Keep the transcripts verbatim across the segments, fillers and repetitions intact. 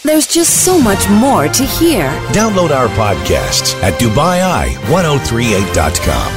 There's just so much more to hear. Download our podcasts at Dubai Eye ten thirty-eight dot com.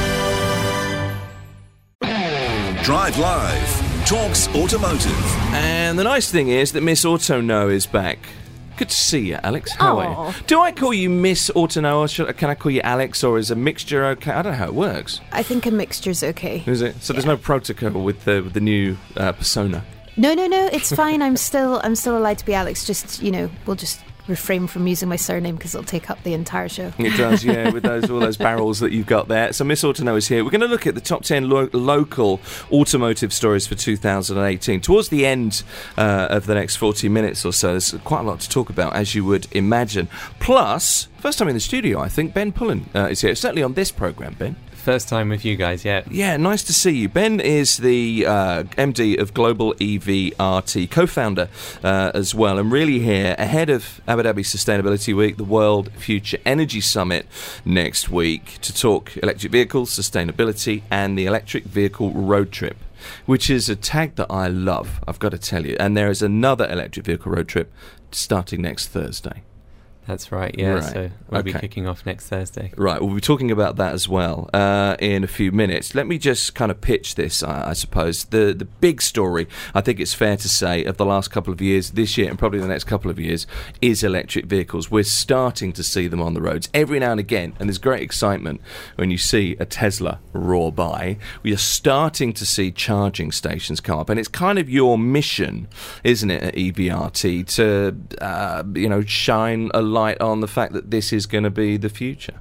Drive Live talks automotive. And the nice thing is that Miss Auto Know is back. Good to see you, Alex. How Aww. are you? Do I call you Miss Auto Know, or should, can I call you Alex, or is a mixture okay? I don't know how it works. I think a mixture's okay. Is it? So Yeah. there's no protocol with the with the new uh, persona. No, no, no. It's fine. I'm still, I'm still allowed to be Alex. Just, you know, we'll just refrain from using my surname because it'll take up the entire show. It does, yeah, with those all those barrels that you've got there. So Miss Auto Know is here. We're going to look at the top ten lo- local automotive stories for two thousand eighteen. Towards the end uh, of the next forty minutes or so, there's quite a lot to talk about, as you would imagine. Plus, first time in the studio, I think, Ben Pullen uh, is here. Certainly on this programme, Ben. First time with you guys, yeah. Yeah, nice to see you. Ben is the uh, M D of Global E V R T, co-founder uh, as well, and really here ahead of Abu Dhabi Sustainability Week, the World Future Energy Summit next week, to talk electric vehicles, sustainability, and the electric vehicle road trip, which is a tag that I love, I've got to tell you. And there is another electric vehicle road trip starting next Thursday. That's right, yeah, Right. so we'll Okay. be kicking off next Thursday. Right, we'll be talking about that as well uh, in a few minutes. Let me just kind of pitch this, I, I suppose. The the big story, I think it's fair to say, of the last couple of years, this year and probably the next couple of years, is electric vehicles. We're starting to see them on the roads every now and again, and there's great excitement when you see a Tesla roar by. We are starting to see charging stations come up, and it's kind of your mission, isn't it, at E V R T, to uh, you know, shine a light on the fact that this is going to be the future.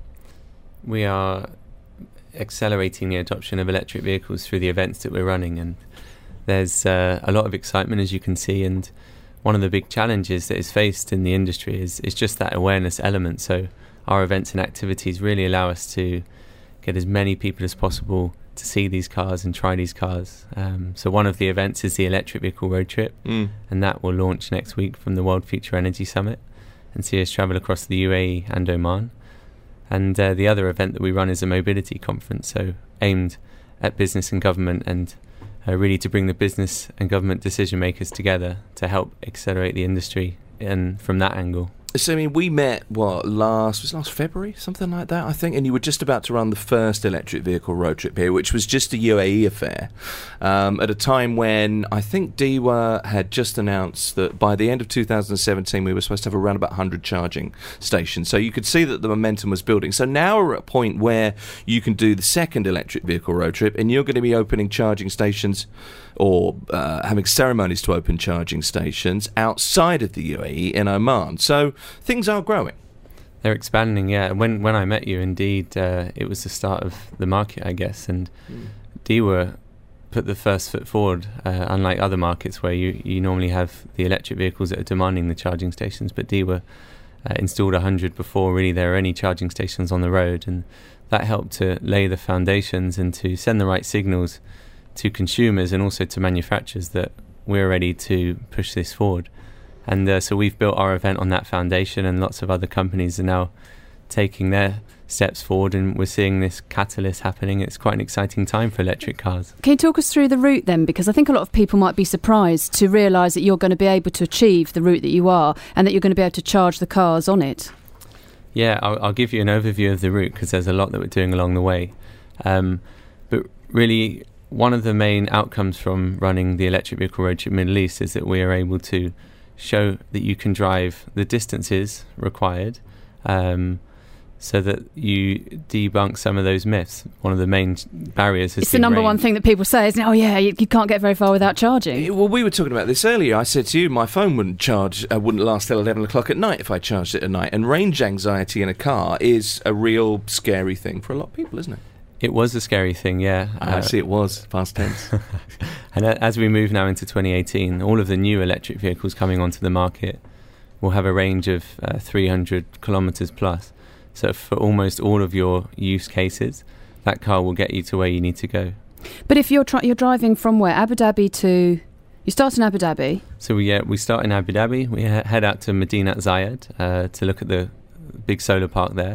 We are accelerating the adoption of electric vehicles through the events that we're running, and there's uh, a lot of excitement, as you can see, and one of the big challenges that is faced in the industry is, is just that awareness element. So our events and activities really allow us to get as many people as possible to see these cars and try these cars. Um, so one of the events is the electric vehicle road trip, Mm. and that will launch next week from the World Future Energy Summit and see us travel across the U A E and Oman. And uh, the other event that we run is a mobility conference, so aimed at business and government, and uh, really to bring the business and government decision makers together to help accelerate the industry, and from that angle. So, I mean, we met, what, last, was it last February? Something like that, I think. And you were just about to run the first electric vehicle road trip here, which was just a U A E affair, um, at a time when I think D E W A had just announced that by the end of two thousand seventeen, we were supposed to have around about one hundred charging stations. So you could see that the momentum was building. So now we're at a point where you can do the second electric vehicle road trip, and you're going to be opening charging stations or uh, having ceremonies to open charging stations outside of the U A E in Oman. So things are growing. They're expanding, yeah. When when I met you, indeed, uh, it was the start of the market, I guess, and mm. D E W A put the first foot forward, uh, unlike other markets where you, you normally have the electric vehicles that are demanding the charging stations, but D E W A uh, installed one hundred before really there were any charging stations on the road, and that helped to lay the foundations and to send the right signals to consumers and also to manufacturers that we're ready to push this forward. And uh, so we've built our event on that foundation, and lots of other companies are now taking their steps forward, and we're seeing this catalyst happening. It's quite an exciting time for electric cars. Can you talk us through the route then? Because I think a lot of people might be surprised to realise that you're going to be able to achieve the route that you are, and that you're going to be able to charge the cars on it. Yeah, I'll, I'll give you an overview of the route because there's a lot that we're doing along the way. Um, but really, one of the main outcomes from running the electric vehicle road trip Middle East is that we are able to show that you can drive the distances required, um, so that you debunk some of those myths. One of the main barriers has It's the been number range. one thing that people say, isn't it? Oh yeah, you, you can't get very far without charging. Well, we were talking about this earlier. I said to you, my phone wouldn't charge, uh, wouldn't last till eleven o'clock at night if I charged it at night. And range anxiety in a car is a real scary thing for a lot of people, isn't it? It was a scary thing, yeah. I uh, see it was, past tense. And uh, as we move now into twenty eighteen, all of the new electric vehicles coming onto the market will have a range of uh, three hundred kilometres plus. So for almost all of your use cases, that car will get you to where you need to go. But if you're tri- you're driving from where? Abu Dhabi to... You start in Abu Dhabi. So we uh, we start in Abu Dhabi. We ha- head out to Medinat Zayed uh, to look at the big solar park there.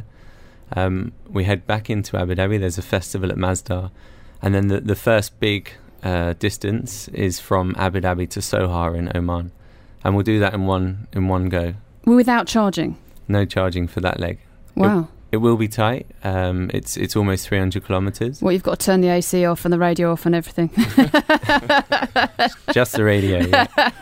Um, we head back into Abu Dhabi. There's a festival at Masdar. And then the, the first big uh, distance is from Abu Dhabi to Sohar in Oman. And we'll do that in one in one go. Without charging? No charging for that leg. Wow. It, it will be tight. Um, it's it's almost three hundred kilometres. Well, you've got to turn the A C off and the radio off and everything. Just the radio, yeah.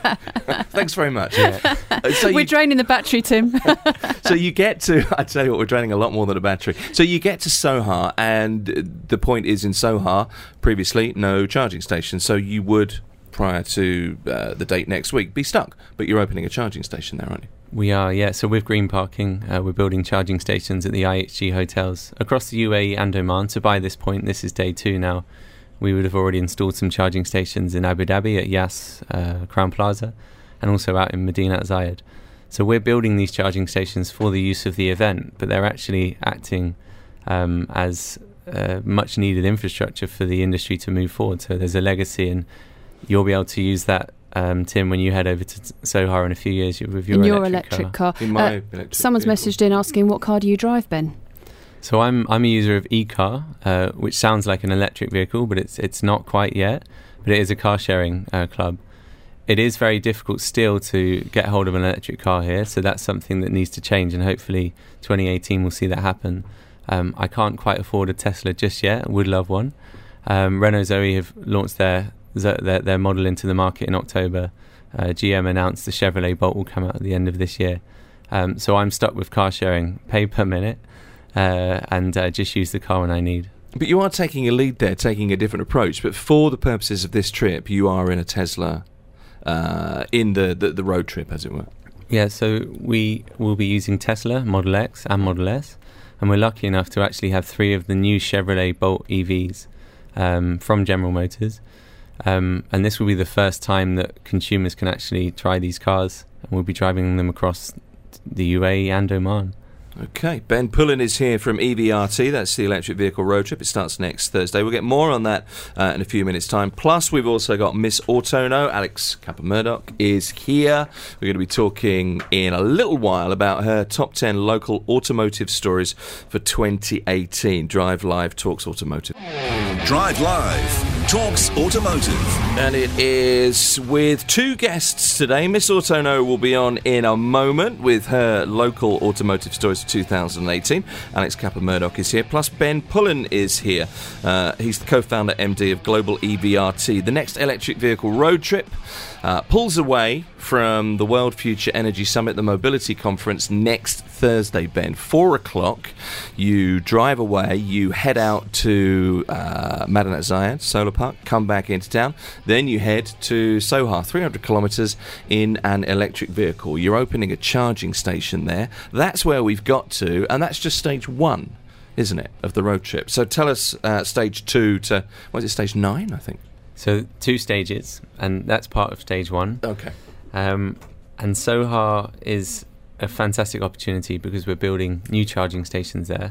Thanks very much. Yeah. Uh, so we're you, draining the battery, Tim. so you get to, I tell you what, we're draining a lot more than a battery. So you get to Sohar, and the point is in Sohar, previously, no charging station. So you would, prior to uh, the date next week, be stuck. But you're opening a charging station there, aren't you? We are, yeah. So with Green Parking, uh, we're building charging stations at the I H G hotels across the U A E and Oman. So by this point, this is day two now, we would have already installed some charging stations in Abu Dhabi at Yas uh, Crown Plaza, and also out in Medina at Zayed. So we're building these charging stations for the use of the event, but they're actually acting um, as uh, much needed infrastructure for the industry to move forward. So there's a legacy, and you'll be able to use that, um, Tim, when you head over to Sohar in a few years with your, in your electric, electric car. car. In my Uh, electric someone's vehicle. messaged in asking, what car do you drive, Ben? So I'm I'm a user of e-car, uh, which sounds like an electric vehicle, but it's it's not quite yet. But it is a car sharing uh, club. It is very difficult still to get hold of an electric car here, so that's something that needs to change, and hopefully twenty eighteen will see that happen. Um, I can't quite afford a Tesla just yet. Would love one. Um, Renault Zoe have launched their their, their model into the market in October. Uh, G M announced the Chevrolet Bolt will come out at the end of this year. Um, so I'm stuck with car sharing, pay per minute, uh, and uh, just use the car when I need. But you are taking a lead there, taking a different approach. But for the purposes of this trip, you are in a Tesla, uh, in the, the, the road trip, as it were. Yeah, so we will be using Tesla Model X and Model S, and we're lucky enough to actually have three of the new Chevrolet Bolt E Vs um, from General Motors. Um, and this will be the first time that consumers can actually try these cars, and we'll be driving them across the U A E and Oman. Okay, Ben Pullen is here from E V R T. That's the Electric Vehicle Road Trip. It starts next Thursday. We'll get more on that uh, in a few minutes' time. Plus, we've also got Miss Autono. Alex Kappa-Murdoch is here. We're going to be talking in a little while about her top ten local automotive stories for twenty eighteen. Drive Live talks automotive. Drive Live talks automotive. And it is with two guests today. Miss Autono will be on in a moment with her local automotive stories two thousand eighteen. Alex Kappa-Murdoch is here, plus Ben Pullen is here. Uh, he's the co-founder, M D of Global E V R T. The next electric vehicle road trip uh, pulls away from the World Future Energy Summit, the mobility conference, next Thursday, Ben. Four o'clock, you drive away, you head out to uh, Madinat Zayed Solar Park, come back into town, then you head to Sohar, three hundred kilometres in an electric vehicle. You're opening a charging station there. That's where we've got to, and that's just stage one, isn't it, of the road trip. So tell us uh, stage two to, what is it, stage nine, I think? So two stages, and that's part of stage one. Okay. Um, and Sohar is a fantastic opportunity because we're building new charging stations there,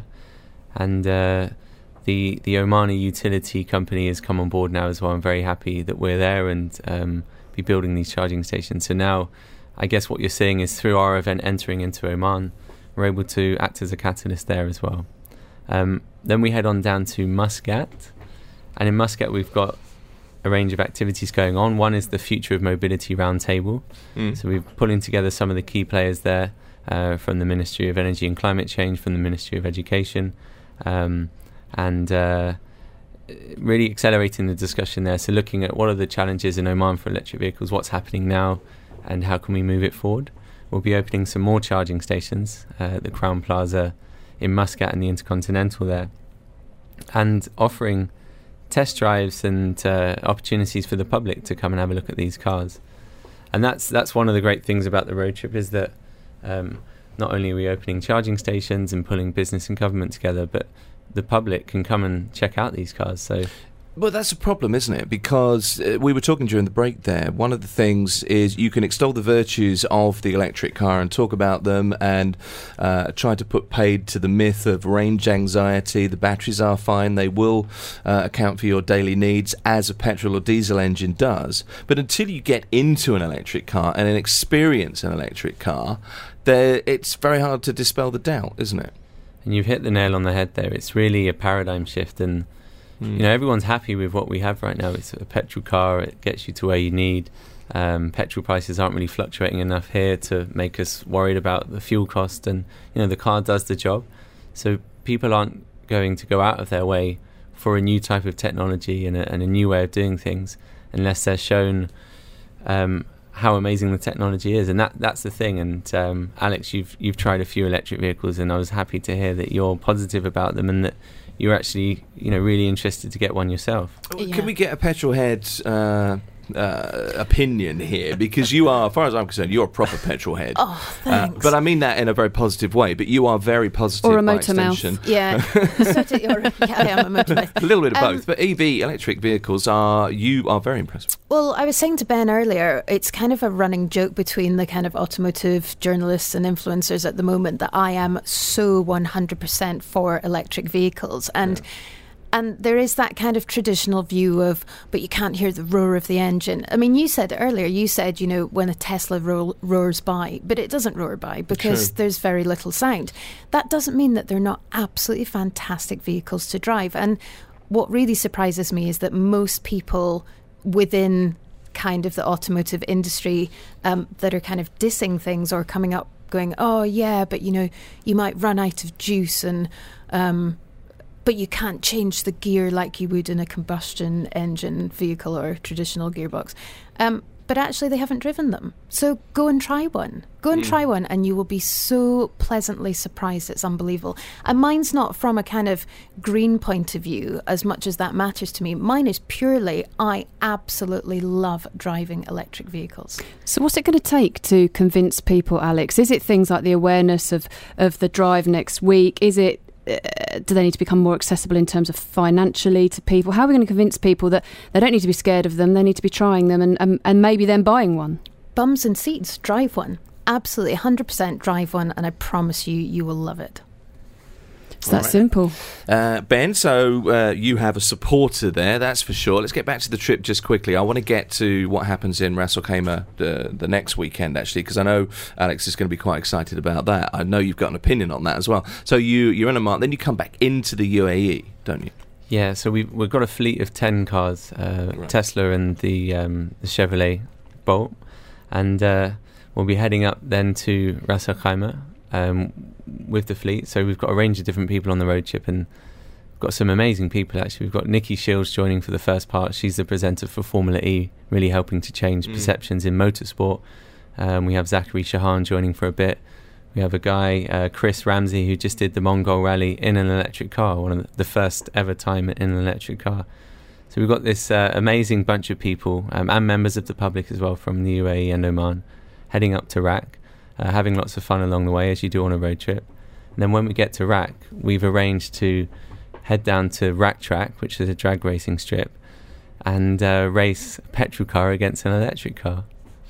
and uh, the the Omani utility company has come on board now as well. I'm very happy that we're there and um, be building these charging stations. So now, I guess what you're seeing is through our event entering into Oman, we're able to act as a catalyst there as well. Um, then we head on down to Muscat, and in Muscat we've got a range of activities going on. One is the Future of Mobility Roundtable. Mm. So we're pulling together some of the key players there uh, from the Ministry of Energy and Climate Change, from the Ministry of Education, um, and uh, really accelerating the discussion there. So looking at what are the challenges in Oman for electric vehicles, what's happening now, and how can we move it forward. We'll be opening some more charging stations uh, at the Crown Plaza in Muscat and the Intercontinental there, and offering test drives and uh, opportunities for the public to come and have a look at these cars. And that's that's one of the great things about the road trip, is that um, not only are we opening charging stations and pulling business and government together, but the public can come and check out these cars. So Well, that's a problem, isn't it? Because uh, we were talking during the break there. One of the things is you can extol the virtues of the electric car and talk about them and uh, try to put paid to the myth of range anxiety. The batteries are fine. They will uh, account for your daily needs, as a petrol or diesel engine does. But until you get into an electric car and experience an electric car, there, it's very hard to dispel the doubt, isn't it? And you've hit the nail on the head there. It's really a paradigm shift, and you know, everyone's happy with what we have right now. It's a petrol car. It gets you to where you need. Um, petrol prices aren't really fluctuating enough here to make us worried about the fuel cost, and you know the car does the job. So people aren't going to go out of their way for a new type of technology and a, and a new way of doing things unless they're shown um, how amazing the technology is, and that that's the thing. And um, Alex, you've you've tried a few electric vehicles, and I was happy to hear that you're positive about them and that you're actually you know really interested to get one yourself. Yeah. Can we get a petrol head uh, uh, opinion here? Because you are, as far as I'm concerned, you're a proper petrol head. Oh, thanks. Uh, but I mean that in a very positive way. But you are very positive. Or a by motor mouth. extension. Yeah, so do, or, yeah, I am a motor mouth. A little bit of Um, both. But E V electric vehicles are you are very impressive. Well, I was saying to Ben earlier, it's kind of a running joke between the kind of automotive journalists and influencers at the moment that I am so one hundred percent for electric vehicles. And Yeah. and there is that kind of traditional view of, but you can't hear the roar of the engine. I mean, you said earlier, you said, you know, when a Tesla ro- roars by, but it doesn't roar by because True. there's very little sound. That doesn't mean that they're not absolutely fantastic vehicles to drive. And what really surprises me is that most people within kind of the automotive industry um, that are kind of dissing things or coming up going, oh, yeah, but, you know, you might run out of juice and... Um, but you can't change the gear like you would in a combustion engine vehicle or traditional gearbox. Um, but actually, they haven't driven them. So go and try one. Go and Mm. try one, and you will be so pleasantly surprised. It's unbelievable. And mine's not from a kind of green point of view, as much as that matters to me. Mine is purely, I absolutely love driving electric vehicles. So what's it going to take to convince people, Alex? Is it things like the awareness of, of the drive next week? Is it Uh, do they need to become more accessible in terms of financially to people? How are we going to convince people that they don't need to be scared of them, they need to be trying them and, and, and maybe then buying one? Bums and seats, drive one. Absolutely, one hundred percent drive one, and I promise you, you will love it. It's that All right. simple. Uh, Ben, so uh, you have a supporter there, that's for sure. Let's get back to the trip just quickly. I want to get to what happens in Ras Al Khaimah the, the next weekend, actually, because I know Alex is going to be quite excited about that. I know you've got an opinion on that as well. So you, you're in Amman, then you come back into the U A E, don't you? Yeah, so we've, we've got a fleet of ten cars, uh, Right. Tesla and the, um, the Chevrolet Bolt, and uh, we'll be heading up then to Ras Al Khaimah um, with the fleet. So we've got a range of different people on the road trip, and we've got some amazing people actually. We've got Nikki Shields joining for the first part. She's the presenter for Formula E, really helping to change Mm. perceptions in motorsport. Um, we have Zachary Shahan joining for a bit. We have a guy, uh, Chris Ramsey, who just did the Mongol Rally in an electric car, one of the, the first ever time in an electric car. So we've got this uh, amazing bunch of people um, and members of the public as well from the U A E and Oman heading up to R A C, uh, having lots of fun along the way as you do on a road trip. And then when we get to R A C, we've arranged to head down to R A C Track, which is a drag racing strip, and uh, race a petrol car against an electric car.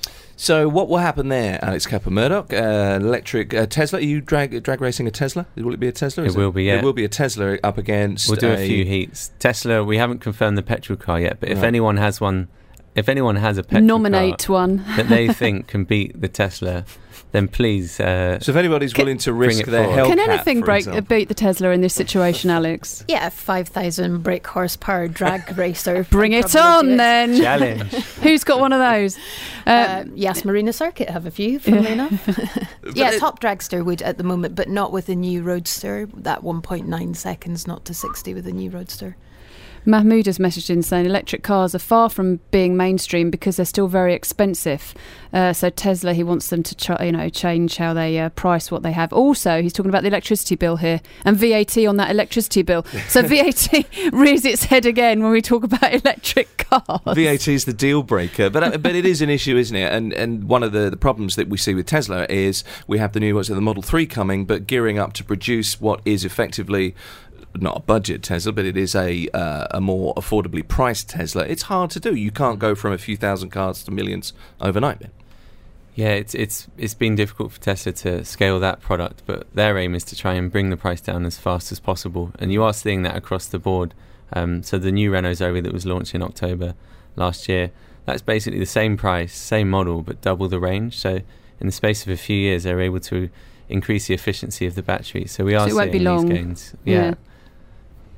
So what will happen there, Alex Kappa-Murdoch? Uh, electric uh, Tesla? Are you drag drag racing a Tesla? Will it be a Tesla? It Is will be, yeah. It will be a Tesla up against. We'll do a a few heats. Tesla, we haven't confirmed the petrol car yet, but if Right. anyone has one, if anyone has a petrol Nominate car one. that they think can beat the Tesla, then please. Uh, So if anybody's Can- willing to bring risk it their forward. Hellcat, Can anything for break, uh, example. beat the Tesla in this situation, Alex? Yeah, five thousand brake horsepower drag racer. Bring I'd it probably on do it. then. challenge. Who's got one of those? Uh, Uh, yes, Marina Circuit have a few, funnily Yeah. enough. yeah, Top Dragster would at the moment, but not with the new Roadster. That one point nine seconds, not to sixty with the new Roadster. Mahmoud has messaged in saying electric cars are far from being mainstream because they're still very expensive. Uh, so Tesla, he wants them to ch- you know change how they uh, price what they have. Also, he's talking about the electricity bill here and V A T on that electricity bill. So V A T rears its head again when we talk about electric cars. V A T is the deal breaker, but uh, but it is an issue, isn't it? And and one of the, the problems that we see with Tesla is we have the new what's it, the Model three coming, but gearing up to produce what is effectively not a budget Tesla, but it is a uh, a more affordably priced Tesla. It's hard to do. You can't go from a few thousand cars to millions overnight, man. Yeah, it's it's it's been difficult for Tesla to scale that product, but their aim is to try and bring the price down as fast as possible, and you are seeing that across the board. Um, so the new Renault Zoe that was launched in October last year, that's basically the same price, same model, but double the range. So in the space of a few years, they're able to increase the efficiency of the battery. So we are So it won't seeing be long. these gains. Yeah. Yeah.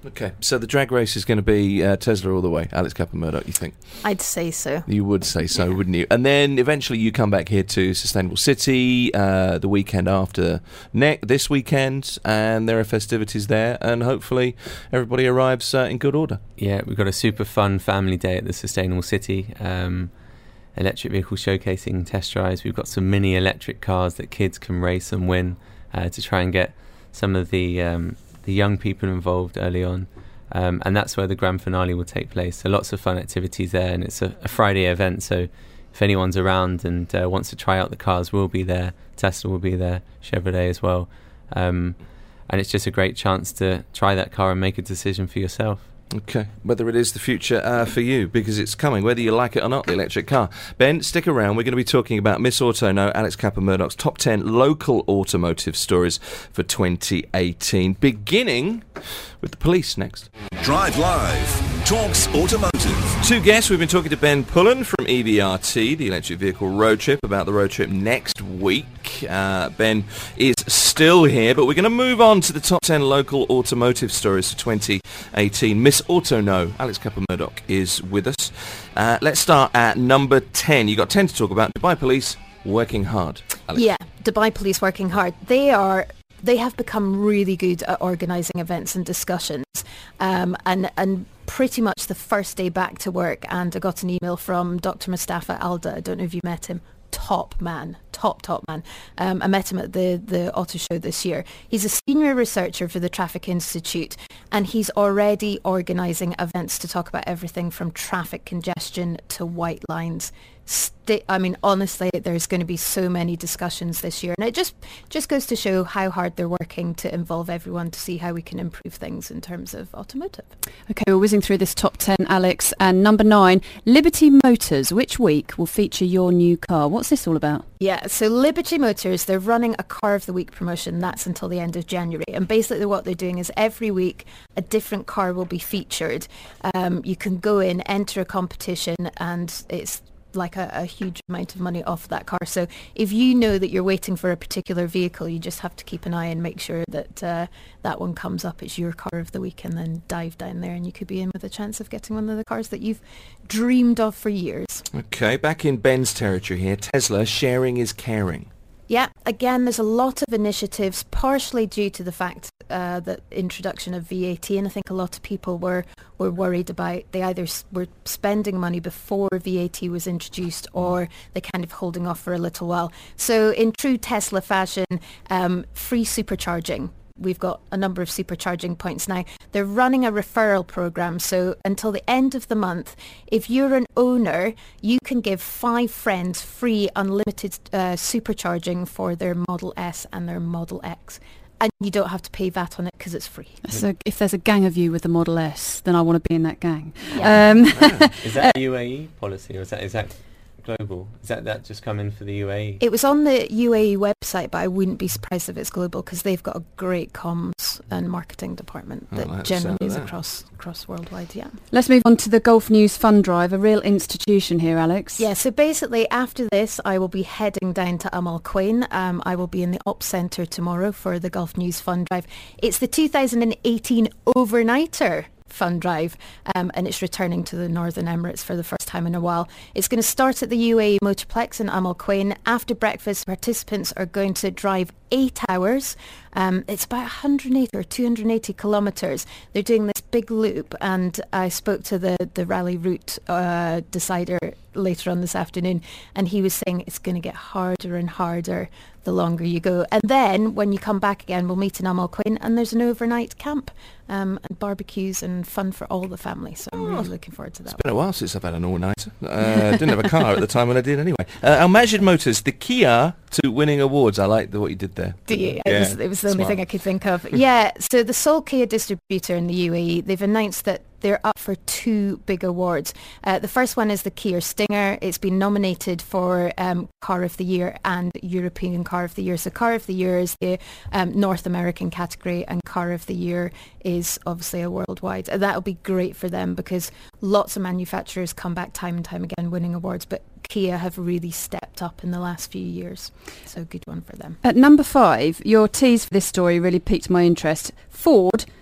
Okay, so the drag race is going to be uh, Tesla all the way. Alex Kaplan-Murdoch, you think? I'd say so. You would say so, wouldn't you? And then eventually you come back here to Sustainable City uh, the weekend after ne- this weekend, and there are festivities there, and hopefully everybody arrives uh, in good order. Yeah, we've got a super fun family day at the Sustainable City. Um, electric vehicle showcasing, test drives. We've got some mini electric cars that kids can race and win uh, to try and get some of the... Um, the young people involved early on, um, and that's where the grand finale will take place. So lots of fun activities there, and it's a, a Friday event, so if anyone's around and uh, wants to try out the cars, we'll be there. Tesla will be there, Chevrolet as well, um, and it's just a great chance to try that car and make a decision for yourself. Okay, whether it is the future uh, for you, because it's coming, whether you like it or not, the electric car. Ben, stick around. We're going to be talking about Miss Auto Know, Alex Kaplan-Murdoch's top ten local automotive stories for twenty eighteen, beginning with the police next. Drive Live. Talks Automotive. Two guests. We've been talking to Ben Pullen from E V R T, the electric vehicle road trip, about the road trip next week. Uh, Ben is still here, but we're going to move on to the top ten local automotive stories for twenty eighteen. Miss Auto Know, Alex Kaplan-Murdoch is with us. Uh, let's start at number ten. You got ten to talk about. Dubai Police working hard. Alex. Yeah, Dubai Police working hard. They are. They have become really good at organising events and discussions, um, and and pretty much the first day back to work, and I got an email from Doctor Mustafa Alda. I don't know if you met him. Top man, top, top man. Um, I met him at the, the auto show this year. He's a senior researcher for the Traffic Institute, and he's already organising events to talk about everything from traffic congestion to white lines. St- I mean, honestly, there's going to be so many discussions this year, and it just just goes to show how hard they're working to involve everyone to see how we can improve things in terms of automotive. Okay, we're whizzing through this top ten, Alex. And number nine, Liberty Motors, which week will feature your new car? What's this all about? Yeah, so Liberty Motors, they're running a Car of the Week promotion. That's until the end of January. And basically what they're doing is every week a different car will be featured. Um, you can go in, enter a competition, and it's like a, a huge amount of money off that car. So if you know that you're waiting for a particular vehicle, you just have to keep an eye and make sure that uh, that one comes up. It's your car of the week, and then dive down there and you could be in with a chance of getting one of the cars that you've dreamed of for years. Okay, back in Ben's territory here, Tesla, sharing is caring. Yeah, again, there's a lot of initiatives, partially due to the fact uh, that introduction of V A T, and I think a lot of people were, were worried about they either s- were spending money before V A T was introduced, or they kind of holding off for a little while. So in true Tesla fashion, um, free supercharging. We've got a number of supercharging points now. They're running a referral program. So until the end of the month, if you're an owner, you can give five friends free unlimited uh, supercharging for their Model S and their Model X. And you don't have to pay V A T on it because it's free. So if there's a gang of you with the Model S, then I want to be in that gang. Yeah. Um, Ah, is that a U A E policy, or is that is that global? Is that that just come in for the U A E? It was on the U A E website, but I wouldn't be surprised if it's global because they've got a great comms and marketing department I that like the generally sound of is that. across across worldwide. Yeah. let's move on to the Golf News Fund Drive, a real institution here, Alex. Yeah. So basically, after this, I will be heading down to Amal Quain. Um, I will be in the Ops Centre tomorrow for the Golf News Fund Drive. It's the two thousand eighteen overnighter fund drive, um, and it's returning to the Northern Emirates for the first time in a while. It's going to start at the U A E Motorplex in Amal Quain. After breakfast, participants are going to drive eight hours. Um, it's about one hundred eighty or two hundred eighty kilometres. They're doing this big loop, and I spoke to the, the rally route uh, decider later on this afternoon, and he was saying it's going to get harder and harder the longer you go. And then when you come back again, we'll meet in Amal Quain, and there's an overnight camp um, and barbecues and fun for all the family. So I'm really looking forward to that. It's been a while since I've had an all-nighter. Uh, didn't have a car at the time when I did anyway. Uh, Al Majid Motors, the Kia to winning awards. I like the, what you did there. Do you? It, Yeah, was, it was the only smart. thing I could think of. Yeah, so the sole Kia distributor in the U A E, they've announced that they're up for two big awards. Uh, the first one is the Kia Stinger. It's been nominated for um, Car of the Year and European Car of the Year. So Car of the Year is the um, North American category, and Car of the Year is obviously a worldwide. And that'll be great for them because lots of manufacturers come back time and time again winning awards, but Kia have really stepped up in the last few years. So good one for them. At number five, your tease for this story really piqued my interest. Ford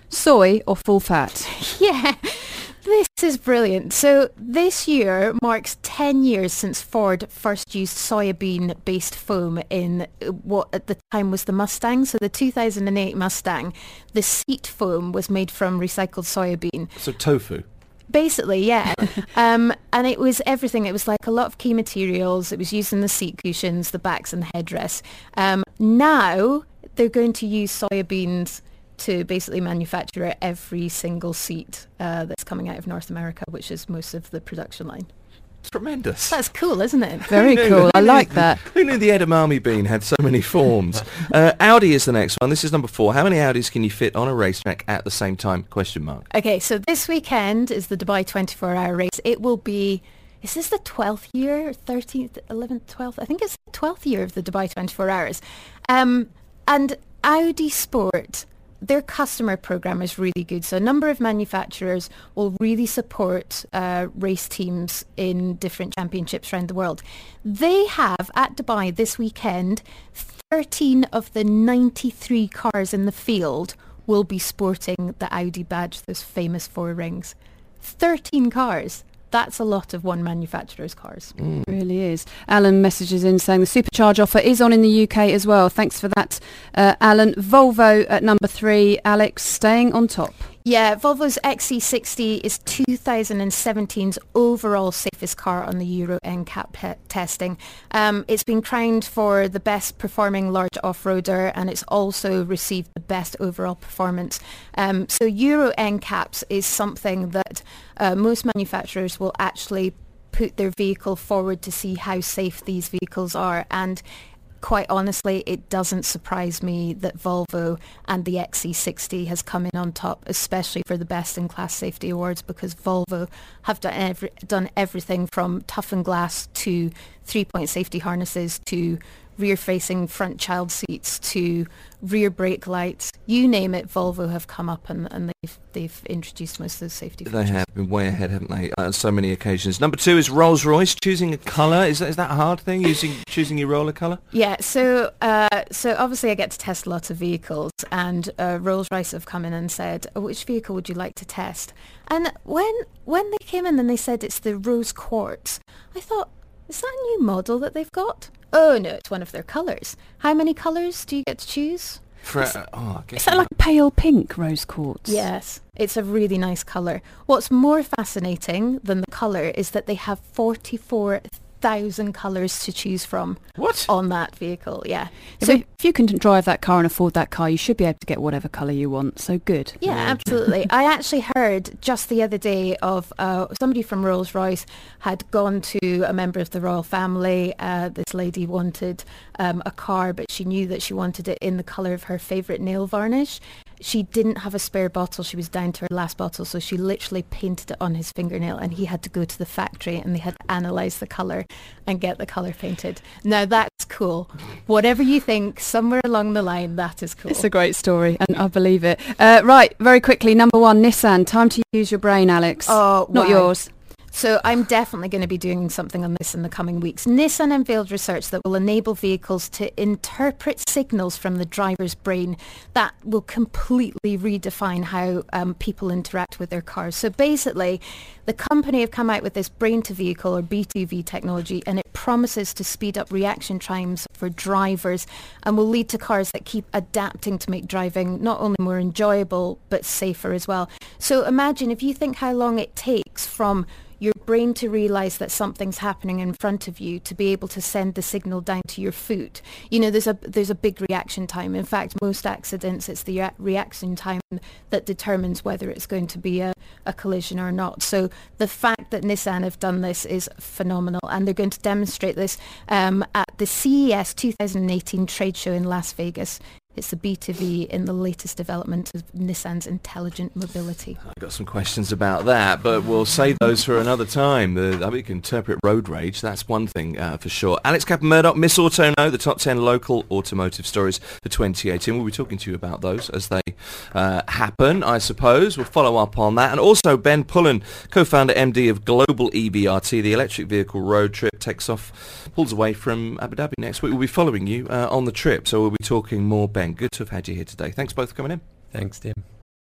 soy or full fat? Yeah, this is brilliant. So this year marks ten years since Ford first used soybean-based foam in what at the time was the Mustang. So the two thousand eight Mustang, the seat foam was made from recycled soybean. So tofu. Basically, yeah. um, and it was everything. It was like a lot of key materials. It was used in the seat cushions, the backs and the headrests. Um, now they're going to use soybeans to basically manufacture every single seat uh, that's coming out of North America, which is most of the production line. Tremendous. That's cool, isn't it? Very Who knew- cool. who I knew- like that. Who knew the edamame bean had so many forms? uh, Audi is the next one. This is number four. How many Audis can you fit on a racetrack at the same time? Question mark. Okay, so this weekend is the Dubai twenty-four hour race. It will be, is this the twelfth year, thirteenth, eleventh, twelfth? I think it's the twelfth year of the Dubai twenty-four hours. Um, and Audi Sport, their customer program is really good. So a number of manufacturers will really support uh, race teams in different championships around the world. They have, at Dubai this weekend, thirteen of the ninety-three cars in the field will be sporting the Audi badge, those famous four rings. thirteen cars. That's a lot of one manufacturer's cars. It really is. Alan messages in saying the Supercharge offer is on in the U K as well. Thanks for that, uh, Alan. Volvo at number three. Alex, staying on top. Yeah, Volvo's X C sixty is two thousand seventeen's overall safest car on the Euro N C A P pe- testing. Um, it's been crowned for the best performing large off-roader, and it's also received the best overall performance. Um, so Euro N C A Ps is something that uh, most manufacturers will actually put their vehicle forward to see how safe these vehicles are, and quite honestly, it doesn't surprise me that Volvo and the X C sixty has come in on top, especially for the Best in Class Safety Awards, because Volvo have done, every, done everything from toughened glass to three-point safety harnesses to rear-facing front child seats to rear brake lights. You name it, Volvo have come up and, and they've, they've introduced most of those safety features. They have been way ahead, haven't they, on so many occasions. Number two is Rolls-Royce, choosing a colour. Is that, is that a hard thing, using choosing your roller colour? Yeah, so uh, so obviously I get to test lots of vehicles, and uh, Rolls-Royce have come in and said, oh, which vehicle would you like to test? And when when they came in and they said it's the Rose Quartz, I thought, is that a new model that they've got? Oh no, it's one of their colours. How many colours do you get to choose? For, uh, oh, I guess Is that like pale pink rose quartz? Yes, it's a really nice colour. What's more fascinating than the colour is that they have forty-four thousand colours to choose from What? on that vehicle. Yeah. If, So you, if you can drive that car and afford that car, you should be able to get whatever colour you want. So good. Yeah, absolutely. I actually heard just the other day of uh, somebody from Rolls-Royce had gone to a member of the royal family. Uh, this lady wanted um, a car, but she knew that she wanted it in the colour of her favourite nail varnish. She didn't have a spare bottle. She was down to her last bottle, so she literally painted it on his fingernail, and he had to go to the factory and they had to analyse the colour and get the colour painted. Now that's cool. Whatever you think, somewhere along the line, that is cool. It's a great story, and I believe it. Uh, right, very quickly, number one, Nissan. Time to use your brain, Alex. Oh, Not wow. yours. So I'm definitely going to be doing something on this in the coming weeks. Nissan unveiled research that will enable vehicles to interpret signals from the driver's brain that will completely redefine how um, people interact with their cars. So basically, the company have come out with this brain-to-vehicle or B two V technology, and it promises to speed up reaction times for drivers and will lead to cars that keep adapting to make driving not only more enjoyable but safer as well. So imagine if you think how long it takes from your brain to realise that something's happening in front of you to be able to send the signal down to your foot. You know, there's a there's a big reaction time. In fact, most accidents, it's the rea- reaction time that determines whether it's going to be a, a collision or not. So the fact that Nissan have done this is phenomenal, and they're going to demonstrate this um, at the C E S twenty eighteen trade show in Las Vegas. It's the B two V in the latest development of Nissan's intelligent mobility. I've got some questions about that, but we'll save those for another time. The, I mean, you can interpret road rage, that's one thing uh, for sure. Alex Kaplan-Murdoch, Miss Auto Know, the top ten local automotive stories for twenty eighteen. We'll be talking to you about those as they uh, happen, I suppose. We'll follow up on that. And also Ben Pullen, co-founder, M D of Global E B R T, the electric vehicle road trip, takes off, pulls away from Abu Dhabi next week. We'll be following you uh, on the trip, so we'll be talking more, Ben. Good to have had you here today. Thanks both for coming in. Thanks, Tim.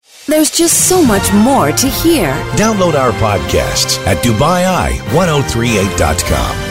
There's just so much more to hear. Download our podcasts at Dubai Eye ten thirty-eight dot com.